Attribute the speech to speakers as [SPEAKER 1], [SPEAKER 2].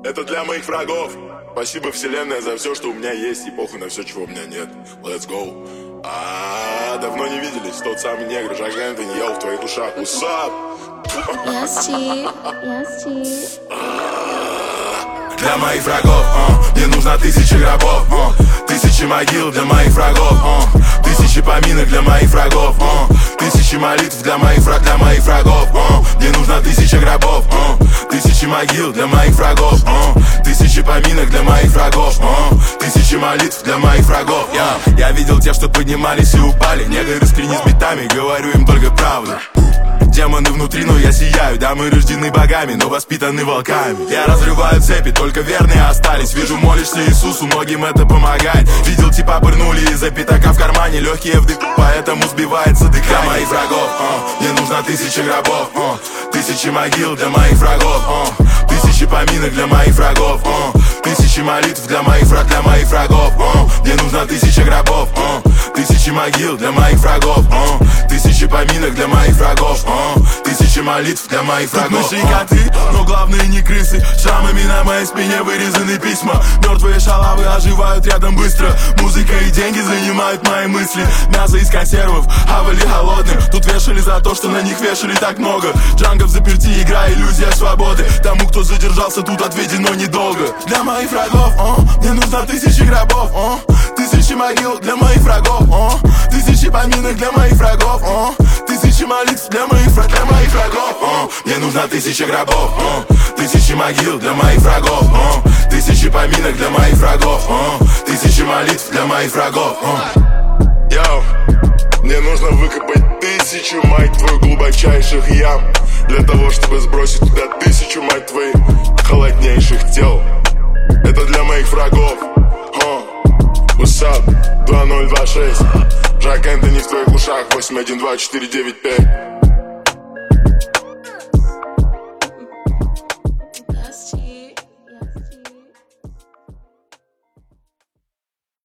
[SPEAKER 1] Это для моих врагов. Спасибо, вселенная, за все, что у меня есть, и похуй на все, чего у меня нет. Let's go. Давно не виделись, тот самый негр, Жак Энтони, я в твоих ушах. What's up? Для моих врагов, мне нужно 1000 гробов, 1000 могил для моих врагов, 1000 поминок для моих врагов, 1000 молитв для моих врагов, мне нужно 1000 гробов, 1000 могил для моих врагов, 1000 поминок для моих врагов, 1000 молитв для моих врагов. Я видел тех, что поднимались и упали, негры с клини с битами, говорю им только правду. Демоны внутри, но я сияю. Да, мы рождены богами, но воспитаны волками. Я разрываю цепи, только верные остались. Вижу, молишься Иисусу, многим это помогает. Видел, типа пырнули из-за пятака в кармане. Легкие вдых, поэтому сбивается дыхание. Для моих врагов, мне нужно 1000 гробов, 1000 могил для моих врагов, 1000 поминок для моих врагов, 1000 молитв для моих врагов, мне нужно 1000 гробов, 1000 могил для моих врагов, 1000 поминок для моих врагов, 1000 молитв для моих врагов. Тут мыши и коты, но главные не крысы. Шрамами на моей спине вырезаны письма. Мертвые шалавы оживают рядом быстро. Музыка и деньги занимают мои мысли. Мясо из консервов, авали голодным. Тут вешали за то, что на них вешали так много. Джанго в заперти, игра, иллюзия свободы. Тому, кто задержался, тут отведено недолго. Для моих врагов, мне нужно 1000 гробов, 1000 могил для моих врагов, 1000 поминок для моих врагов, 1000 молитв для моих врагов, мне нужно 1000 гробов, 1000 могил для моих врагов, 1000 поминок для моих врагов, 1000 молитв для моих врагов. Йоу, мне нужно выкопать 1000, мать твою, глубочайших ям, для того, чтобы сбросить туда 1000, мать твоих, холоднейших тел. Это для моих врагов. What's up? 2026. Жак Энтони в твоих ушах. 812-495.